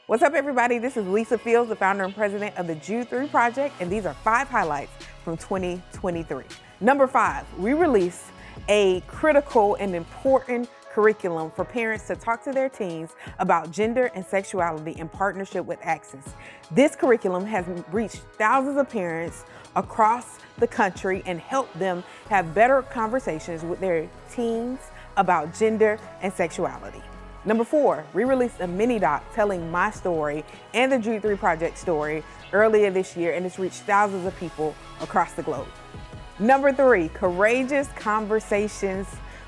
What's up, everybody? This is Lisa Fields, the founder and president of the Jude 3 Project, and these are 5 highlights from 2023. Number 5, we released a critical and important curriculum for parents to talk to their teens about gender and sexuality in partnership with Access. This curriculum has reached thousands of parents across the country and helped them have better conversations with their teens about gender and sexuality. Number 4, we released a mini doc telling my story and the Jude 3 Project story earlier this year, and it's reached thousands of people across the globe. Number 3, Courageous Conversations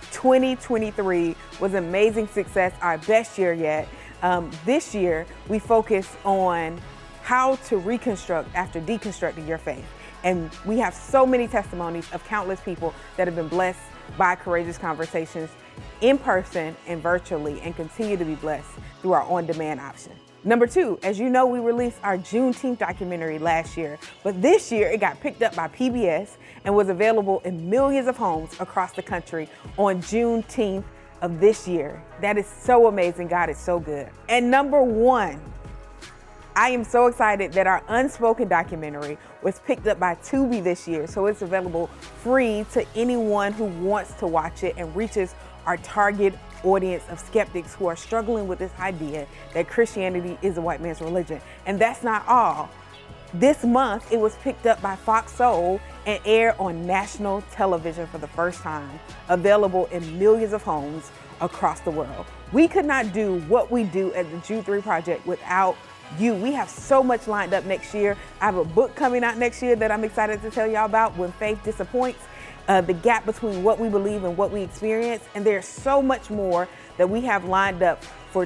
2023 was an amazing success, our best year yet. This year, we focused on how to reconstruct after deconstructing your faith. And we have so many testimonies of countless people that have been blessed by Courageous Conversations in person and virtually, and continue to be blessed through our on-demand option. Number 2, as you know, we released our Juneteenth documentary last year, but this year it got picked up by PBS and was available in millions of homes across the country on Juneteenth of this year. That is so amazing. God is so good. And number 1, I am so excited that our Unspoken documentary was picked up by Tubi this year, so it's available free to anyone who wants to watch it and reaches our target audience of skeptics who are struggling with this idea that Christianity is a white man's religion. And that's not all. This month, it was picked up by Fox Soul and aired on national television for the first time, available in millions of homes across the world. We could not do what we do at the Jude 3 Project without you. We have so much lined up next year. I have a book coming out next year that I'm excited to tell y'all about, When Faith Disappoints, the gap between what we believe and what we experience. And there's so much more that we have lined up for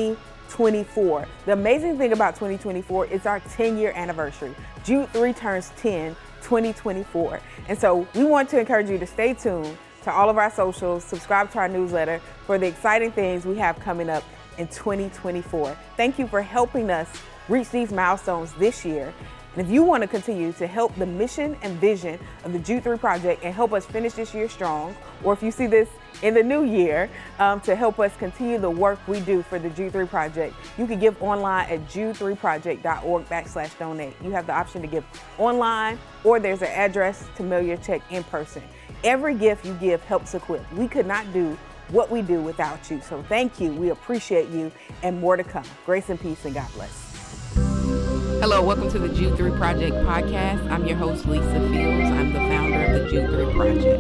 2024. The amazing thing about 2024 is our 10-year anniversary. Jude 3 turns 10, 2024. And so we want to encourage you to stay tuned to all of our socials, subscribe to our newsletter for the exciting things we have coming up in 2024. Thank you for helping us reach these milestones this year. And if you want to continue to help the mission and vision of the Jude 3 Project and help us finish this year strong, or if you see this in the new year to help us continue the work we do for the Jude 3 Project, you can give online at jude3project.org/donate. You have the option to give online, or there's an address to mail your check in person. Every gift you give helps equip. We could not do what we do without you. So thank you. We appreciate you, and more to come. Grace and peace, and God bless. Hello, welcome to the Jude 3 Project podcast. I'm your host, Lisa Fields. I'm the founder of the Jude 3 Project.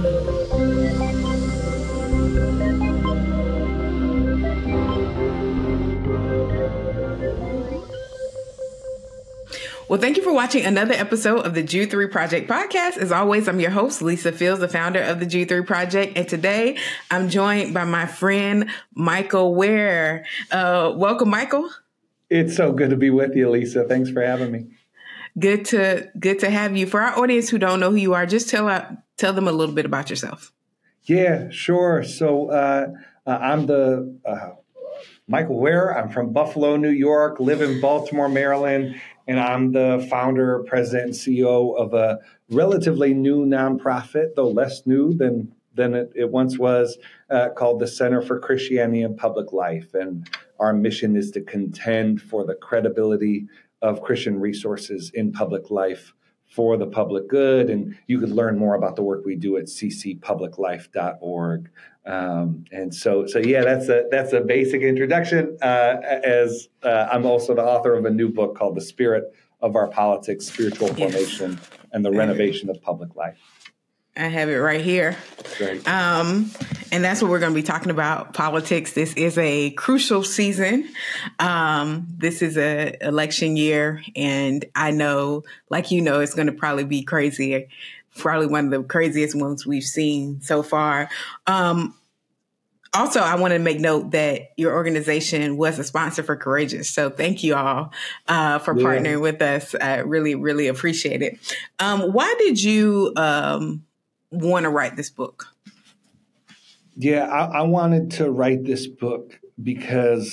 Well, thank you for watching another episode of the Jude 3 Project podcast. As always, I'm your host, Lisa Fields, the founder of the Jude 3 Project. And today I'm joined by my friend, Michael Ware. Welcome, Michael. It's so good to be with you, Lisa. Thanks for having me. Good to have you. For our audience who don't know who you are, just tell them a little bit about yourself. Yeah, sure. So I'm the Michael Ware. I'm from Buffalo, New York, live in Baltimore, Maryland, and I'm the founder, president, and CEO of a relatively new nonprofit, though less new than it once was, called the Center for Christianity and Public Life. And our mission is to contend for the credibility of Christian resources in public life for the public good. And you can learn more about the work we do at ccpubliclife.org. And so yeah, that's a basic introduction. As I'm also the author of a new book called The Spirit of Our Politics, Spiritual Formation and the Renovation of Public Life. I have it right here. Great. And that's what we're going to be talking about, politics. This is a crucial season. This is an election year, and I know, like you know, it's going to probably be crazy, probably one of the craziest ones we've seen so far. Also, I want to make note that your organization was a sponsor for Courageous. So thank you all for partnering with us. I really, really appreciate it. Why did you want to write this book? Yeah, I wanted to write this book because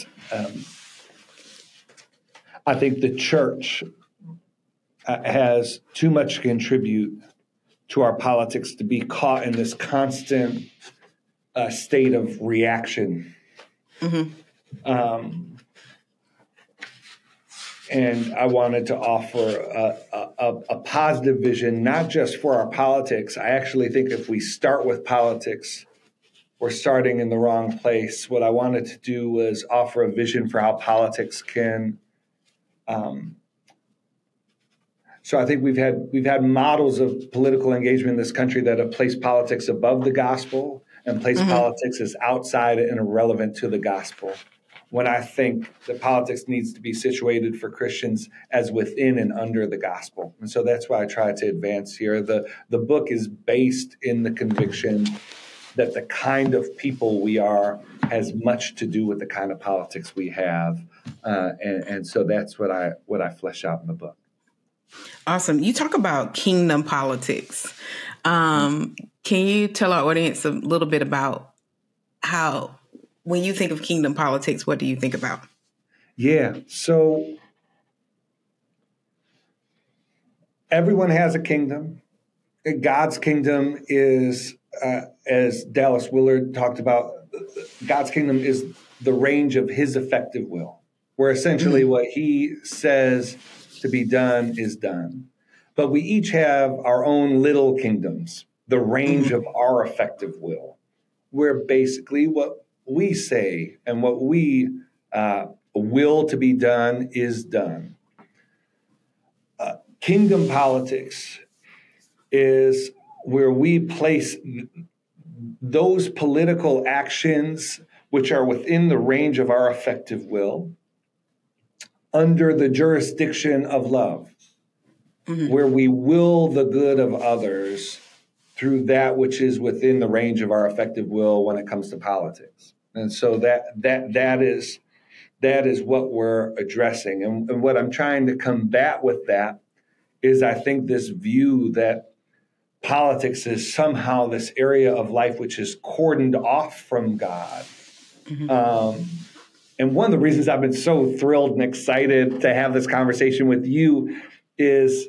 I think the church has too much to contribute to our politics to be caught in this constant state of reaction. Mm-hmm. And I wanted to offer a positive vision, not just for our politics. I actually think if we start with politics, we're starting in the wrong place. What I wanted to do was offer a vision for how politics can. So I think we've had models of political engagement in this country that have placed politics above the gospel and placed politics as outside and irrelevant to the gospel. When I think that politics needs to be situated for Christians as within and under the gospel. And so that's why I try to advance here. The book is based in the conviction that the kind of people we are has much to do with the kind of politics we have. And so that's what I flesh out in the book. Awesome. You talk about kingdom politics. Can you tell our audience a little bit about how, when you think of kingdom politics, what do you think about? Yeah. So everyone has a kingdom. God's kingdom is, as Dallas Willard talked about, God's kingdom is the range of his effective will, where essentially what he says to be done is done. But we each have our own little kingdoms, the range of our effective will, where basically what we say and what we will to be done is done. Kingdom politics is where we place those political actions which are within the range of our effective will under the jurisdiction of love, where we will the good of others through that which is within the range of our effective will when it comes to politics. And so that is what we're addressing. And what I'm trying to combat with that is I think this view that politics is somehow this area of life which is cordoned off from God. And one of the reasons I've been so thrilled and excited to have this conversation with you is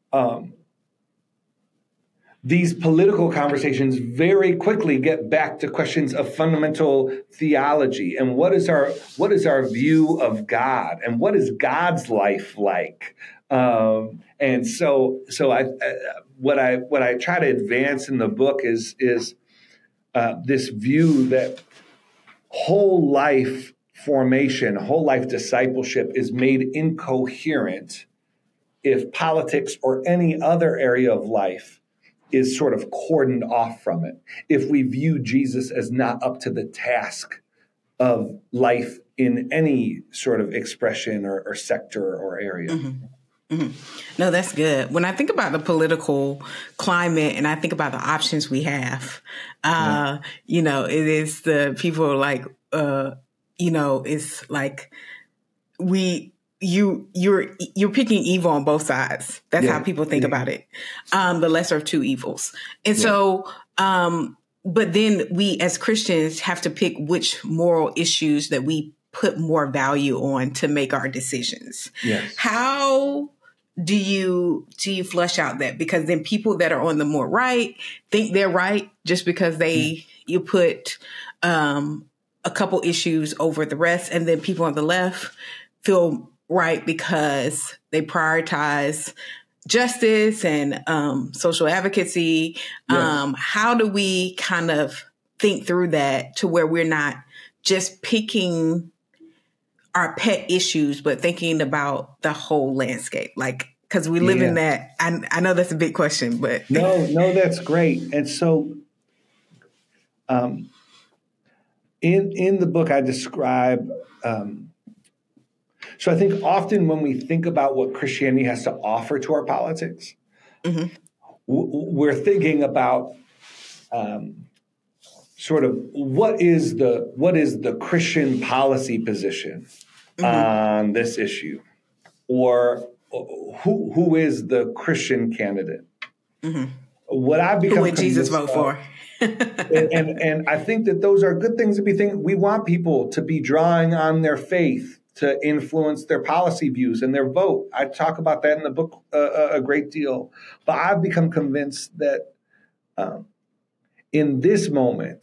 these political conversations very quickly get back to questions of fundamental theology and what is our view of God and what is God's life like. And so what I try to advance in the book is this view that whole life formation, whole life discipleship is made incoherent if politics or any other area of life is sort of cordoned off from it. If we view Jesus as not up to the task of life in any sort of expression or sector or area. No, that's good. When I think about the political climate and I think about the options we have, it is the people like, it's like you're picking evil on both sides. That's how people think about it. The lesser of two evils. And so, but then we as Christians have to pick which moral issues that we put more value on to make our decisions. Yes. How do you flesh out that? Because then people that are on the more right think they're right just because you put a couple issues over the rest, and then people on the left feel right because they prioritize justice and social advocacy. How do we kind of think through that to where we're not just picking our pet issues, but thinking about the whole landscape? Like, because we live in that. I know that's a big question, but no, that's great. And so, in the book, I describe. So I think often when we think about what Christianity has to offer to our politics, we're thinking about sort of what is the Christian policy position on this issue, or who is the Christian candidate? What I've become who would Jesus vote for? and I think that those are good things to be thinking. We want people to be drawing on their faith to influence their policy views and their vote. I talk about that in the book a great deal. But I've become convinced that in this moment,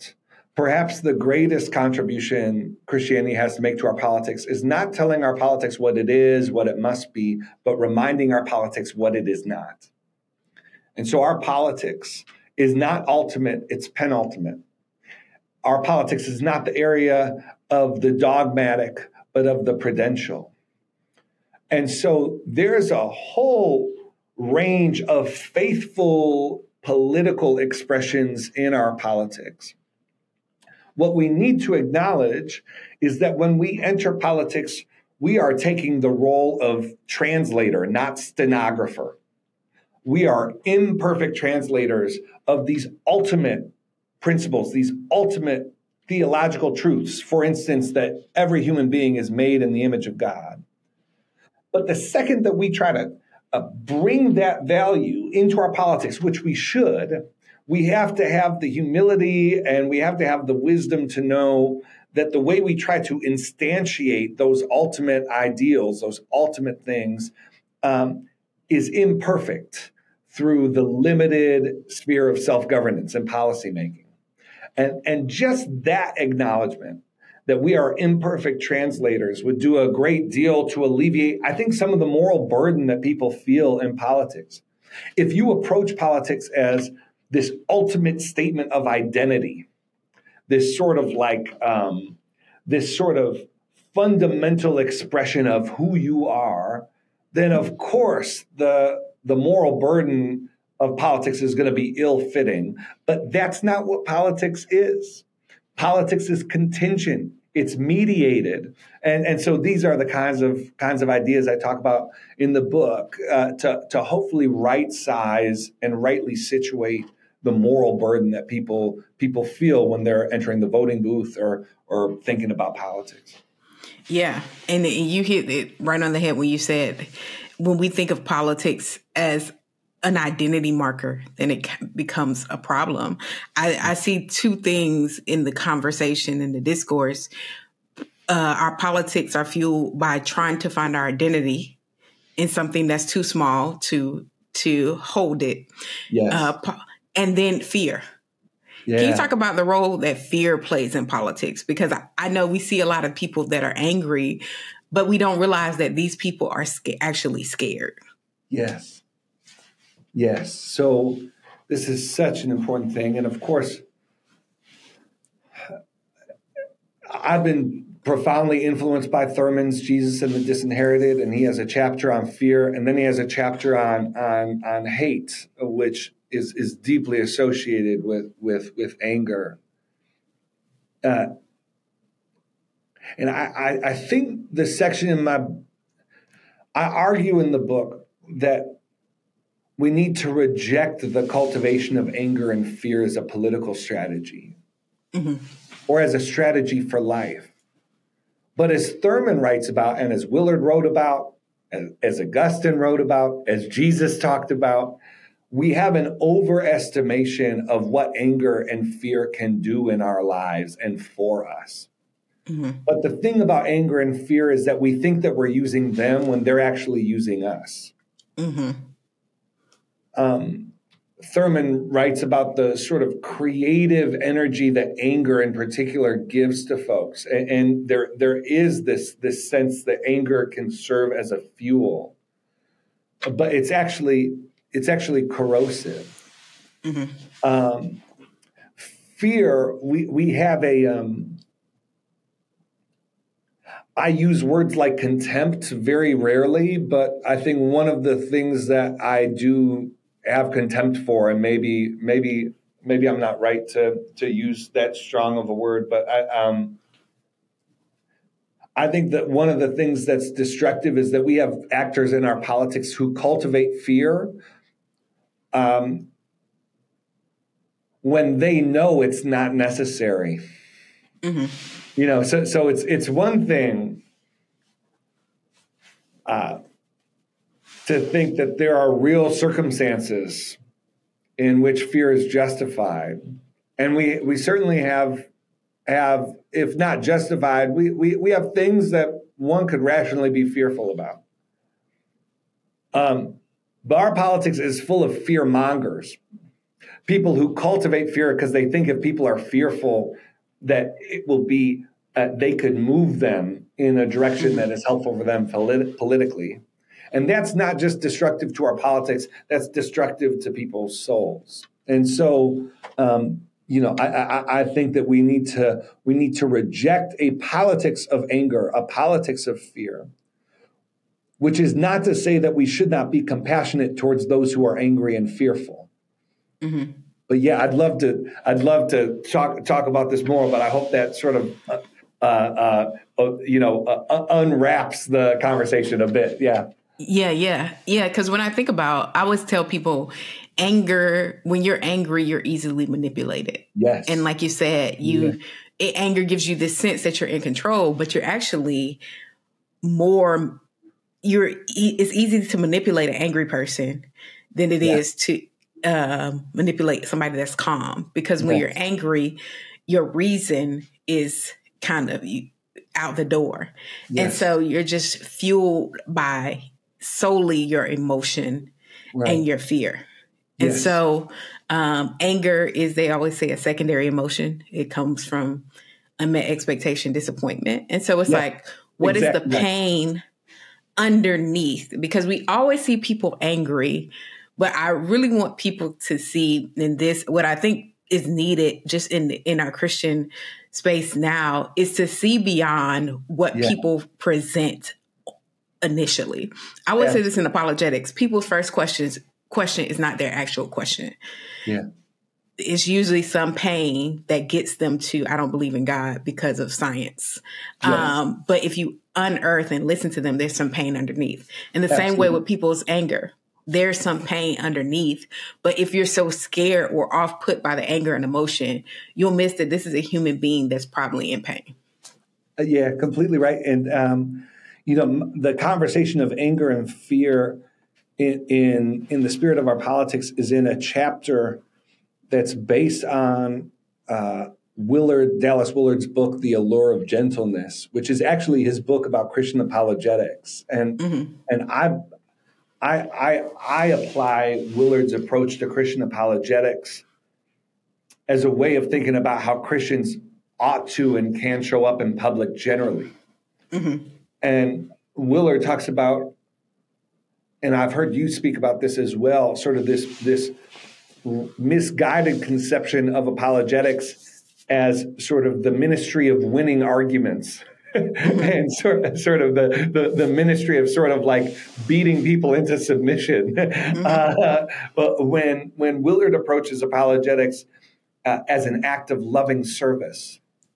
Perhaps the greatest contribution Christianity has to make to our politics is not telling our politics what it is, what it must be, but reminding our politics what it is not. And so our politics is not ultimate, it's penultimate. Our politics is not the area of the dogmatic, but of the prudential. And so there's a whole range of faithful political expressions in our politics. What we need to acknowledge is that when we enter politics, we are taking the role of translator, not stenographer. We are imperfect translators of these ultimate principles, these ultimate theological truths. For instance, that every human being is made in the image of God. But the second that we try to bring that value into our politics, which we should, we have to have the humility and we have to have the wisdom to know that the way we try to instantiate those ultimate ideals, those ultimate things, is imperfect through the limited sphere of self-governance and policymaking. And just that acknowledgement that we are imperfect translators would do a great deal to alleviate, I think, some of the moral burden that people feel in politics. If you approach politics as this ultimate statement of identity, this sort of fundamental expression of who you are, then of course the moral burden of politics is going to be ill-fitting. But that's not what politics is. Politics is contingent. It's mediated. And so these are the kinds of ideas I talk about in the book to hopefully right size and rightly situate the moral burden that people feel when they're entering the voting booth or thinking about politics. Yeah. And you hit it right on the head when you said, when we think of politics as an identity marker, then it becomes a problem. I see two things in the conversation, in the discourse. Our politics are fueled by trying to find our identity in something that's too small to hold it. Yes. And then fear. Yeah. Can you talk about the role that fear plays in politics? Because I know we see a lot of people that are angry, but we don't realize that these people are actually scared. Yes. Yes. So this is such an important thing. And of course, I've been profoundly influenced by Thurman's Jesus and the Disinherited, and he has a chapter on fear, and then he has a chapter on hate, which is deeply associated with anger. And I think the section I argue in the book that we need to reject the cultivation of anger and fear as a political strategy, or as a strategy for life. But as Thurman writes about, and as Willard wrote about, as Augustine wrote about, as Jesus talked about, we have an overestimation of what anger and fear can do in our lives and for us. But the thing about anger and fear is that we think that we're using them when they're actually using us. Thurman writes about the sort of creative energy that anger in particular gives to folks. And there is this sense that anger can serve as a fuel, but it's actually corrosive. Fear, we have I use words like contempt very rarely, but I think one of the things that I do have contempt for, and maybe I'm not right to use that strong of a word, but I think that one of the things that's destructive is that we have actors in our politics who cultivate fear when they know it's not necessary. You know, so it's one thing to think that there are real circumstances in which fear is justified, and we certainly have, if not justified, we have things that one could rationally be fearful about. But our politics is full of fear mongers, people who cultivate fear because they think if people are fearful, that it will be, they could move them in a direction that is helpful for them politically. And that's not just destructive to our politics, that's destructive to people's souls. And so, I think that we need to reject a politics of anger, a politics of fear, which is not to say that we should not be compassionate towards those who are angry and fearful. Mm-hmm. But yeah, I'd love to talk about this more, but I hope that sort of unwraps the conversation a bit. Yeah. Yeah. Because when I think about, I always tell people, when you're angry, you're easily manipulated. Yes. And like you said, anger gives you this sense that you're in control, but you're actually it's easy to manipulate an angry person than it is to manipulate somebody that's calm. Because when you're angry, your reason is kind of out the door. Yes. And so you're just fueled by solely your emotion and your fear. And so anger is, they always say, a secondary emotion. It comes from unmet expectation, disappointment. And so it's like, what is the pain underneath? Because we always see people angry, but I really want people to see in this, what I think is needed just in our Christian space now, is to see beyond what people present initially. I would say this in apologetics. People's first question is not their actual question. Yeah. It's usually some pain that gets them to, I don't believe in God because of science. Yes. But if you unearth and listen to them, there's some pain underneath. And the same way with people's anger, there's some pain underneath. But if you're so scared or off put by the anger and emotion, you'll miss that this is a human being that's probably in pain. Yeah, completely right. And, the conversation of anger and fear in the spirit of our politics is in a chapter that's based on Dallas Willard's book, The Allure of Gentleness, which is actually his book about Christian apologetics. And I apply Willard's approach to Christian apologetics as a way of thinking about how Christians ought to and can show up in public generally. Mm-hmm. And Willard talks about, and I've heard you speak about this as well, sort of this misguided conception of apologetics as sort of the ministry of winning arguments. And sort of the ministry of sort of like beating people into submission. But when Willard approaches apologetics as an act of loving service,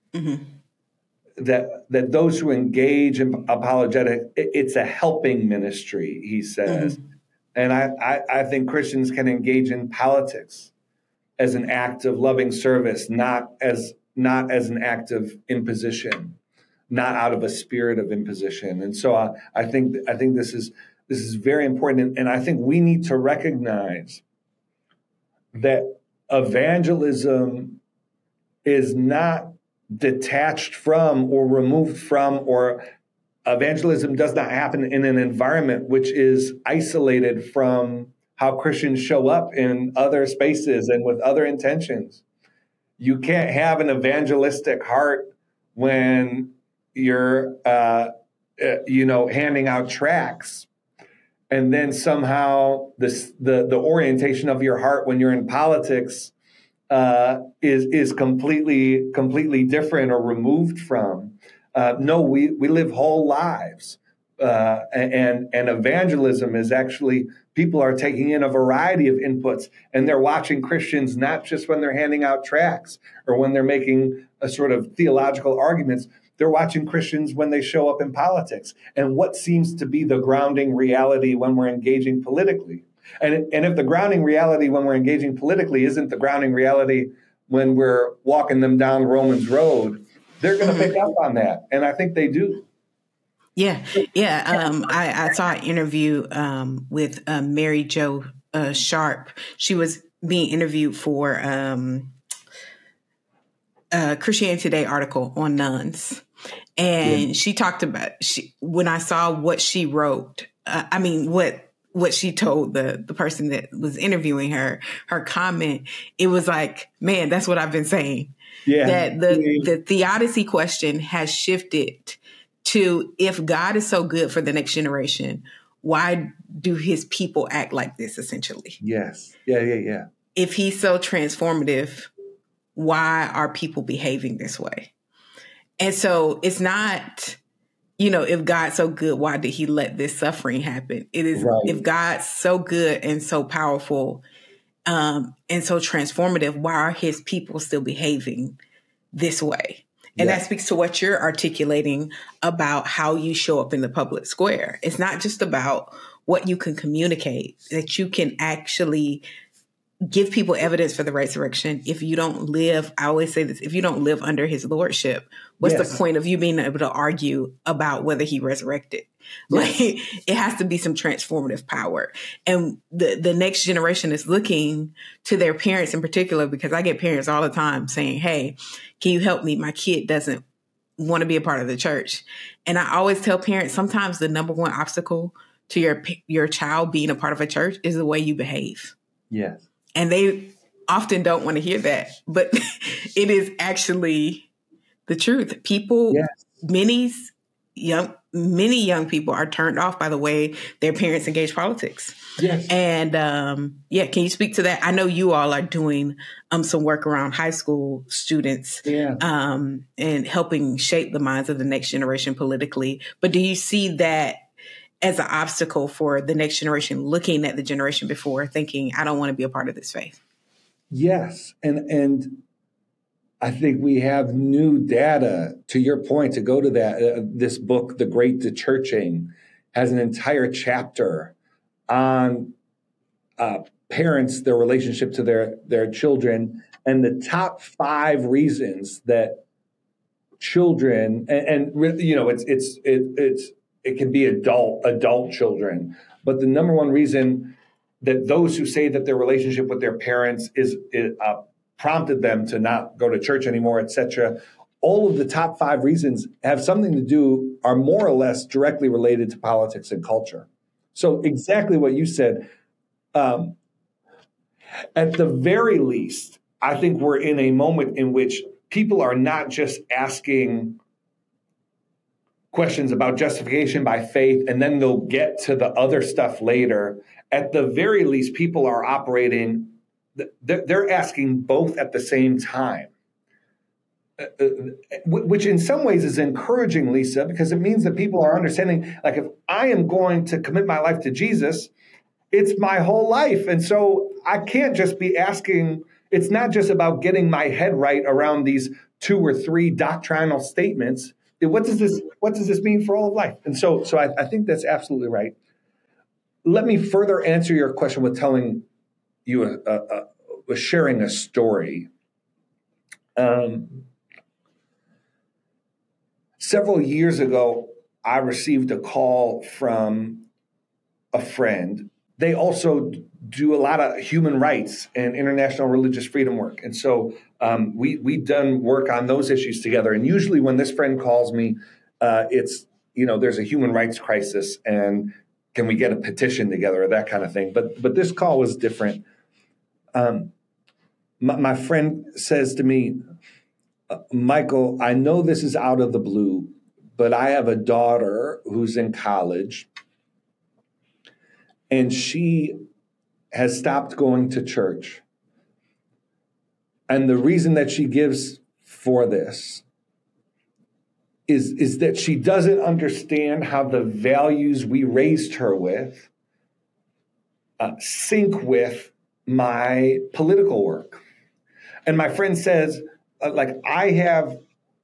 that those who engage in apologetics, it's a helping ministry, he says. And I think Christians can engage in politics as an act of loving service, not as an act of imposition, not out of a spirit of imposition. And so I think this is very important. And I think we need to recognize that evangelism is not detached from or removed from, or evangelism does not happen in an environment which is isolated from how Christians show up in other spaces and with other intentions. You can't have an evangelistic heart when you're, handing out tracts, and then somehow the orientation of your heart when you're in politics is completely different or removed from. No, we live whole lives, and evangelism is actually, people are taking in a variety of inputs, and they're watching Christians not just when they're handing out tracts or when they're making a sort of theological arguments. They're watching Christians when they show up in politics and what seems to be the grounding reality when we're engaging politically. And if the grounding reality when we're engaging politically isn't the grounding reality when we're walking them down Romans Road, they're going to pick up on that. And I think they do. Yeah. I saw an interview with Mary Jo Sharp. She was being interviewed for Christianity Today article on nuns. And she talked about, when I saw what she wrote, what what she told the person that was interviewing her comment, it was like, man, that's what I've been saying. Yeah. That the theodicy question has shifted to, if God is so good for the next generation, why do his people act like this, essentially? Yes. Yeah. If he's so transformative, why are people behaving this way? And so it's not, if God's so good, why did he let this suffering happen? It is, right. If God's so good and so powerful and so transformative, why are his people still behaving this way? And that speaks to what you're articulating about how you show up in the public square. It's not just about what you can communicate, that you can actually give people evidence for the resurrection. If you don't live, I always say this, if you don't live under his lordship, what's the point of you being able to argue about whether he resurrected? Like, it has to be some transformative power. And the next generation is looking to their parents in particular, because I get parents all the time saying, hey, can you help me? My kid doesn't want to be a part of the church. And I always tell parents, sometimes the number one obstacle to your child being a part of a church is the way you behave. Yes. And they often don't want to hear that, but it is actually the truth. People, many young people are turned off by the way their parents engage politics. Yes. And can you speak to that? I know you all are doing some work around high school students and helping shape the minds of the next generation politically. But do you see that as an obstacle for the next generation looking at the generation before, thinking, I don't want to be a part of this faith? Yes. And I think we have new data, to your point, to go to that. This book, The Great Dechurching, has an entire chapter on parents, their relationship to their children, and the top 5 reasons that children, it can be adult children, but the number one reason that those who say that their relationship with their parents is prompted them to not go to church anymore, etc. All of the top 5 reasons have something to do, are more or less directly related to politics and culture. So exactly what you said. At the very least, I think we're in a moment in which people are not just asking questions about justification by faith, and then they'll get to the other stuff later. At the very least, people are operating, they're asking both at the same time, which in some ways is encouraging, Lisa, because it means that people are understanding, like, if I am going to commit my life to Jesus, it's my whole life. And so I can't just be asking, it's not just about getting my head right around these 2 or 3 doctrinal statements. What does this mean for all of life? And so I think that's absolutely right. Let me further answer your question with telling you, with sharing a story. Several years ago, I received a call from a friend. They also do a lot of human rights and international religious freedom work. And so we've done work on those issues together. And usually when this friend calls me, it's, there's a human rights crisis and can we get a petition together or that kind of thing. But this call was different. My friend says to me, Michael, I know this is out of the blue, but I have a daughter who's in college and she has stopped going to church. And the reason that she gives for this is that she doesn't understand how the values we raised her with sync with my political work. And my friend says, I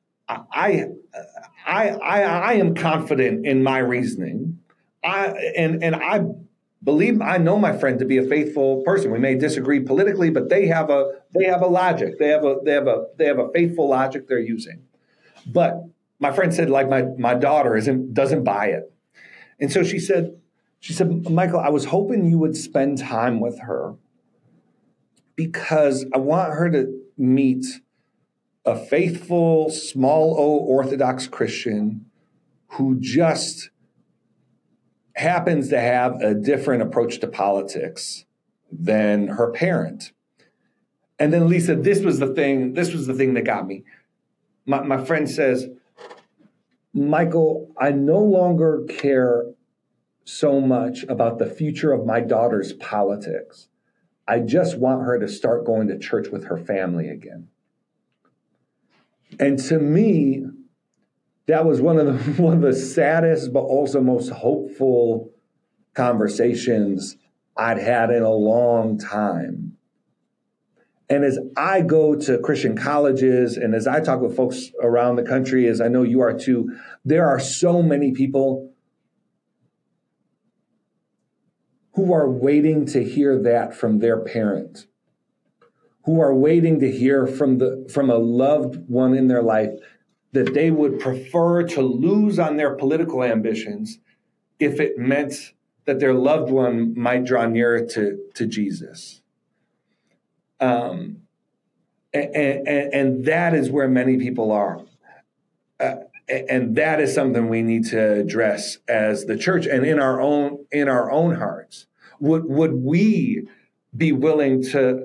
am confident in my reasoning. I believe, I know my friend to be a faithful person. We may disagree politically, but they have a logic. They have a faithful logic they're using. But my friend said, my daughter doesn't buy it. And so she said, Michael, I was hoping you would spend time with her because I want her to meet a faithful, small O Orthodox Christian who just happens to have a different approach to politics than her parent. And then Lisa, this was the thing that got me. My friend says, Michael, I no longer care so much about the future of my daughter's politics. I just want her to start going to church with her family again. And to me, that was one of the saddest, but also most hopeful conversations I'd had in a long time. And as I go to Christian colleges and as I talk with folks around the country, as I know you are too, there are so many people who are waiting to hear that from their parent, who are waiting to hear from a loved one in their life that they would prefer to lose on their political ambitions if it meant that their loved one might draw nearer to Jesus. And that is where many people are. And that is something we need to address as the church and in our own hearts. Would we be willing to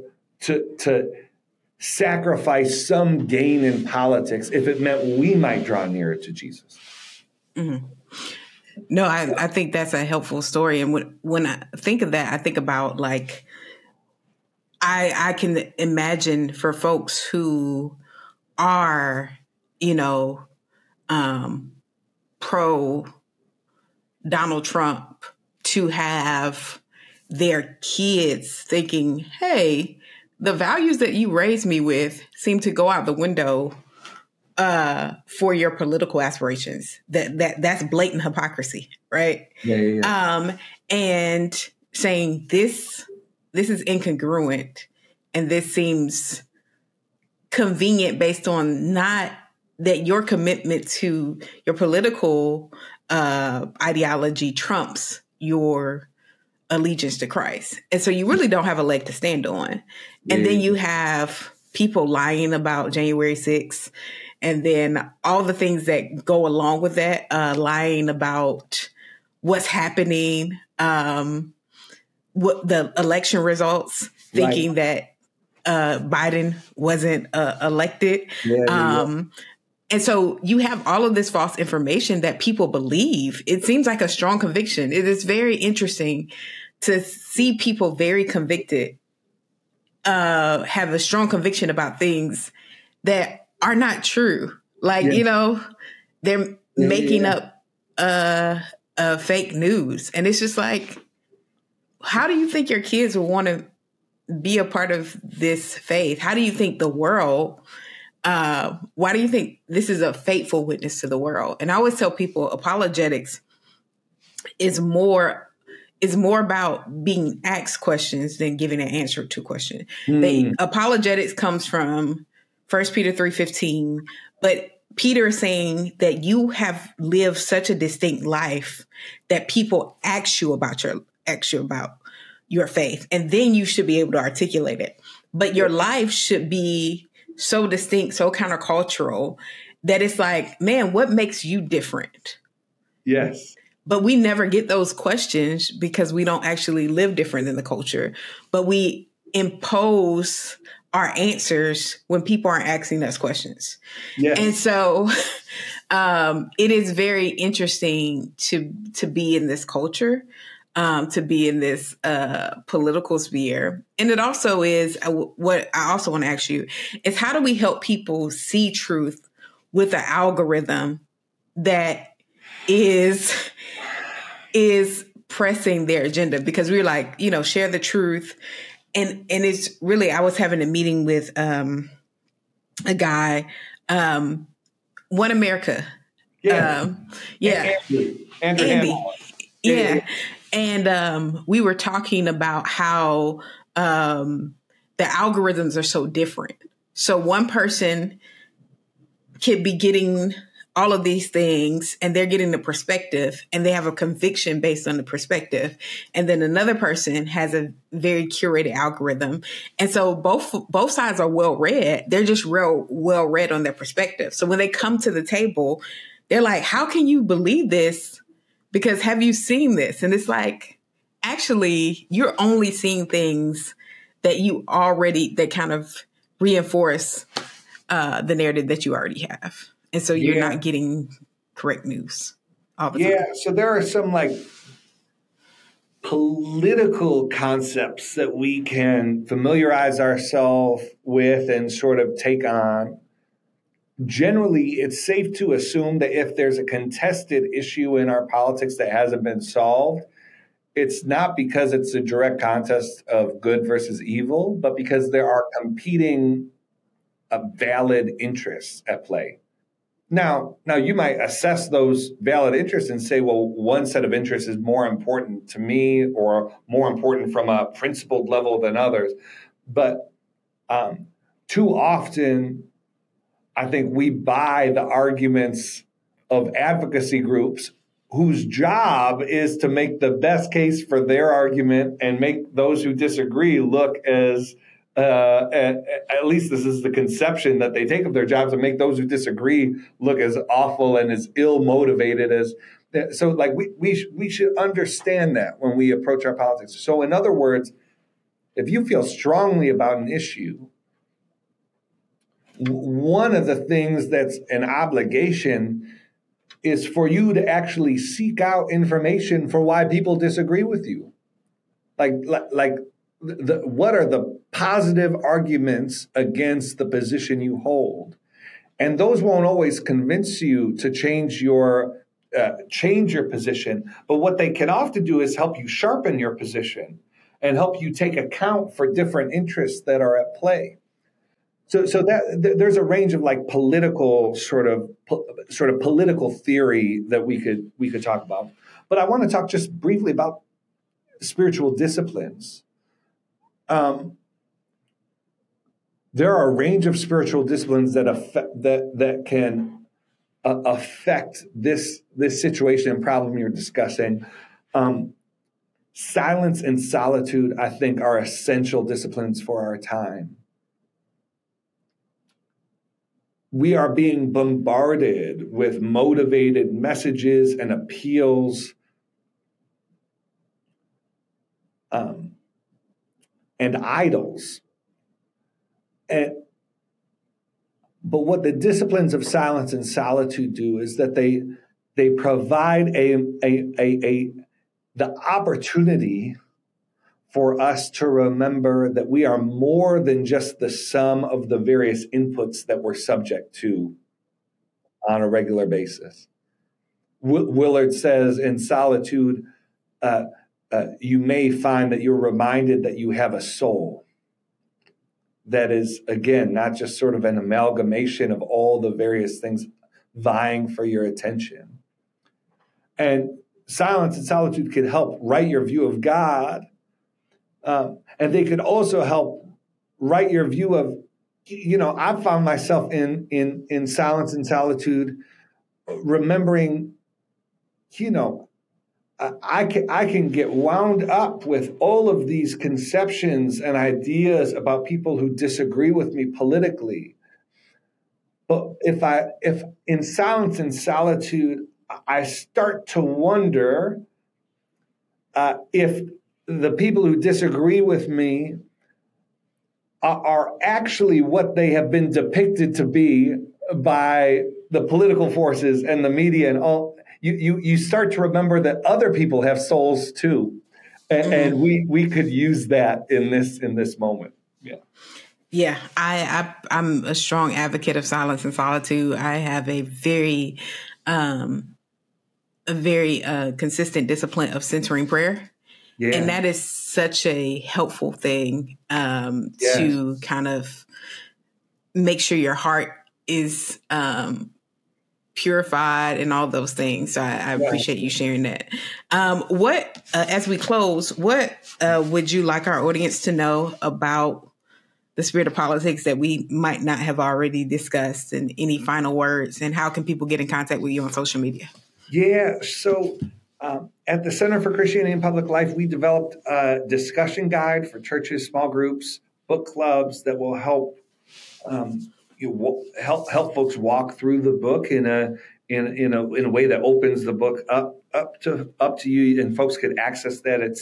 sacrifice some gain in politics if it meant we might draw nearer to Jesus? Mm-hmm. No, I think that's a helpful story. And when I think of that, I think about like, I can imagine for folks who are, pro Donald Trump to have their kids thinking, hey, the values that you raised me with seem to go out the window for your political aspirations. That's blatant hypocrisy, right? Yeah. And saying this is incongruent and this seems convenient based on not that your commitment to your political ideology trumps your allegiance to Christ. And so you really don't have a leg to stand on. And then you have people lying about January 6th. And then all the things that go along with that, lying about what's happening, what the election results, thinking that Biden wasn't elected. And so you have all of this false information that people believe. It seems like a strong conviction. It is very interesting to see people very convicted, have a strong conviction about things that are not true. Like, they're making up fake news. And it's just like, how do you think your kids will want to be a part of this faith? How do you think the world, why do you think this is a faithful witness to the world? And I always tell people apologetics is more about being asked questions than giving an answer to a question. Apologetics comes from 1 Peter 3:15, but Peter is saying that you have lived such a distinct life that people ask you about your faith, and then you should be able to articulate it. But your life should be so distinct, so countercultural that it's like, man, what makes you different? Yes. But we never get those questions because we don't actually live different than the culture. But we impose our answers when people aren't asking us questions. Yes. And so it is very interesting to be in this culture, to be in this political sphere. And it also is what I also want to ask you is, how do we help people see truth with an algorithm that is pressing their agenda? Because we're like, share the truth. And it's really, I was having a meeting with a guy, One America. Andrew Andy. Yeah. And we were talking about how the algorithms are so different. So one person could be getting all of these things and they're getting the perspective and they have a conviction based on the perspective. And then another person has a very curated algorithm. And so both sides are well read. They're just real well read on their perspective. So when they come to the table, they're like, how can you believe this? Because have you seen this? And it's like, actually, you're only seeing things that that kind of reinforce the narrative that you already have. And so you're not getting correct news all the time. Yeah. So there are some like political concepts that we can familiarize ourselves with and sort of take on. Generally, it's safe to assume that if there's a contested issue in our politics that hasn't been solved, it's not because it's a direct contest of good versus evil, but because there are competing valid interests at play. Now you might assess those valid interests and say, well, one set of interests is more important to me or more important from a principled level than others. But too often, I think we buy the arguments of advocacy groups whose job is to make the best case for their argument and make those who disagree look as, at least this is the conception that they take of their jobs, and make those who disagree look as awful and as ill-motivated as. So like we should understand that when we approach our politics. So in other words, if you feel strongly about an issue, one of the things that's an obligation is for you to actually seek out information for why people disagree with you. What are the positive arguments against the position you hold? And those won't always convince you to change your position. But what they can often do is help you sharpen your position and help you take account for different interests that are at play. So that there's a range of like political sort of political theory that we could talk about. But I want to talk just briefly about spiritual disciplines. There are a range of spiritual disciplines that can affect this situation and problem you're discussing. Silence and solitude, I think, are essential disciplines for our time. We are being bombarded with motivated messages and appeals and idols. But what the disciplines of silence and solitude do is that they provide the opportunity for us to remember that we are more than just the sum of the various inputs that we're subject to on a regular basis. Willard says in solitude, you may find that you're reminded that you have a soul that is, again, not just sort of an amalgamation of all the various things vying for your attention. And silence and solitude can help right your view of God. And they could also help write your view of, I've found myself in silence and solitude, remembering, I can get wound up with all of these conceptions and ideas about people who disagree with me politically. But if in silence and solitude, I start to wonder if the people who disagree with me are actually what they have been depicted to be by the political forces and the media and all. You start to remember that other people have souls too, and we could use that in this moment. Yeah, I'm a strong advocate of silence and solitude. I have a very consistent discipline of centering prayer. Yeah. And that is such a helpful thing to kind of make sure your heart is purified and all those things. So I appreciate you sharing that. As we close, what would you like our audience to know about the spirit of politics that we might not have already discussed, and any final words, and how can people get in contact with you on social media? Yeah, so at the Center for Christianity and Public Life, we developed a discussion guide for churches, small groups, book clubs that will help help folks walk through the book in a way that opens the book up up to you, and folks could access that at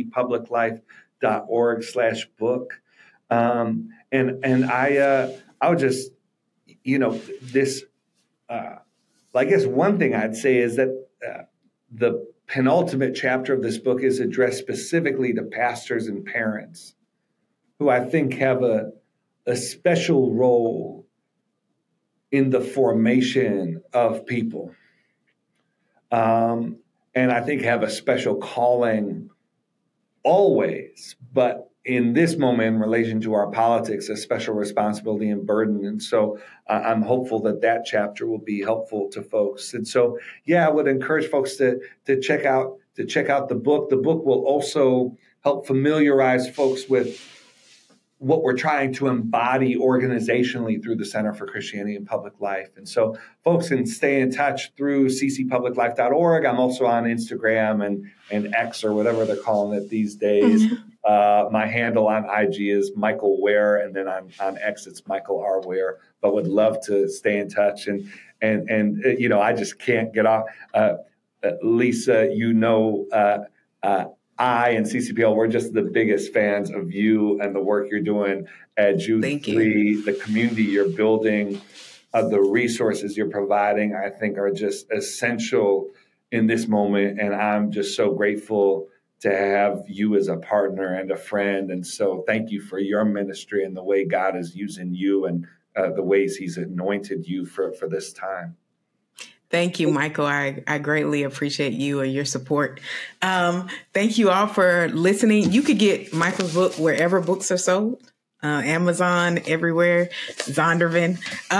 ccpubliclife.org/book. And I would just, this. I guess one thing I'd say is that the penultimate chapter of this book is addressed specifically to pastors and parents, who I think have a special role in the formation of people. And I think have a special calling always, but in this moment, in relation to our politics, a special responsibility and burden. And so I'm hopeful that chapter will be helpful to folks. And so, I would encourage folks to check out the book. The book will also help familiarize folks with what we're trying to embody organizationally through the Center for Christianity and Public Life. And so folks can stay in touch through ccpubliclife.org. I'm also on Instagram and X, or whatever they're calling it these days. My handle on IG is Michael Ware, and then on X it's Michael R. Ware. But would love to stay in touch, and I just can't get off. Lisa, I and CCPL, we're just the biggest fans of you and the work you're doing at Jude 3, the community you're building, the resources you're providing, I think are just essential in this moment. And I'm just so grateful to have you as a partner and a friend. And so thank you for your ministry and the way God is using you and the ways he's anointed you for this time. Thank you, Michael. I greatly appreciate you and your support. Thank you all for listening. You could get Michael's book wherever books are sold, Amazon, everywhere, Zondervan,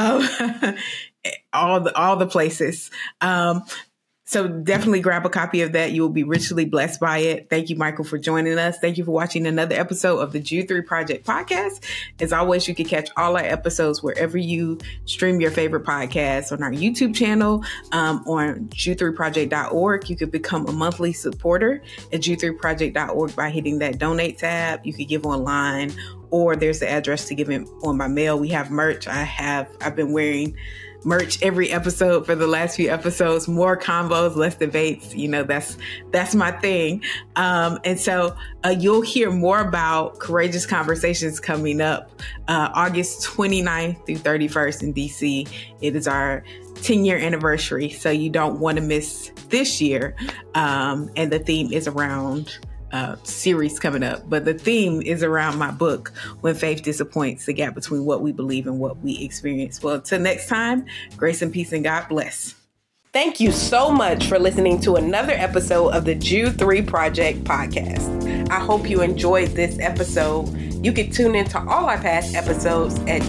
all the places. So definitely grab a copy of that. You will be richly blessed by it. Thank you, Michael, for joining us. Thank you for watching another episode of the Jude 3 Project podcast. As always, you can catch all our episodes wherever you stream your favorite podcasts, on our YouTube channel, on jude3project.org. You could become a monthly supporter at jude3project.org by hitting that donate tab. You could give online, or there's the address to give it on my mail. We have merch. I've been wearing merch every episode for the last few episodes. More combos, less debates. That's my thing. And so you'll hear more about Courageous Conversations coming up August 29th through 31st in DC. It is our 10-year anniversary, so you don't want to miss this year. And the theme is around series coming up, but the theme is around my book, When Faith Disappoints: The Gap Between What We Believe and What We Experience. Well, till next time, grace and peace and God bless. Thank you so much for listening to another episode of the Jude 3 Project podcast. I hope you enjoyed this episode. You can tune into all our past episodes at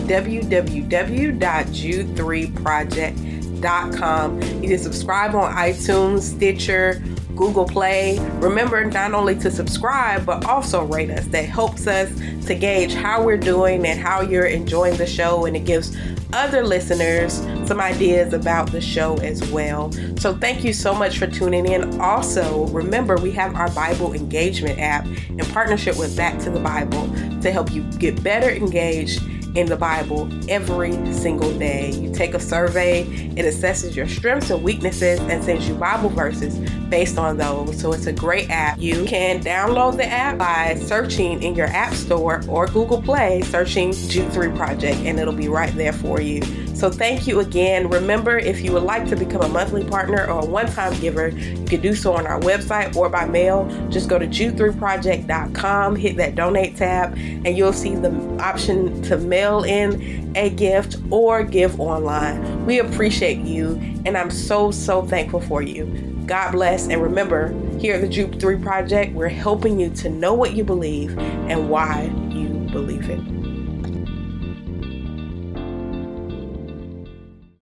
www.jude3project.com. You can subscribe on iTunes, Stitcher, Google Play. Remember not only to subscribe, but also rate us. That helps us to gauge how we're doing and how you're enjoying the show, and it gives other listeners some ideas about the show as well. So thank you so much for tuning in. Also, remember we have our Bible engagement app in partnership with Back to the Bible to help you get better engaged in the Bible every single day. You take a survey, it assesses your strengths and weaknesses and sends you Bible verses based on those. So it's a great app. You can download the app by searching in your App Store or Google Play, searching Jude 3 Project, and it'll be right there for you. So thank you again. Remember, if you would like to become a monthly partner or a one-time giver, you can do so on our website or by mail. Just go to jude3project.com, hit that donate tab, and you'll see the option to mail in a gift or give online. We appreciate you, and I'm so thankful for you. God bless, and remember, here at the Jude 3 Project, we're helping you to know what you believe and why you believe it.